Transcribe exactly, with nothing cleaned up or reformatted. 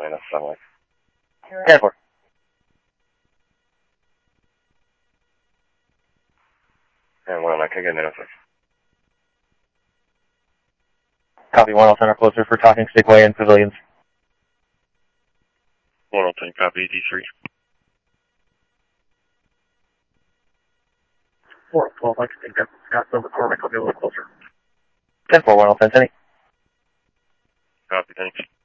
Atlanta, sound like. ten four. And one, I can get an interface. Copy one, I'll send our closer for Talking Stick Way and Pavilions. one oh ten, copy, D three. four twelve, I can take that. Scottsdale, McCormick, I'll be a little closer. ten four, one, I'll send any. Copy, thanks.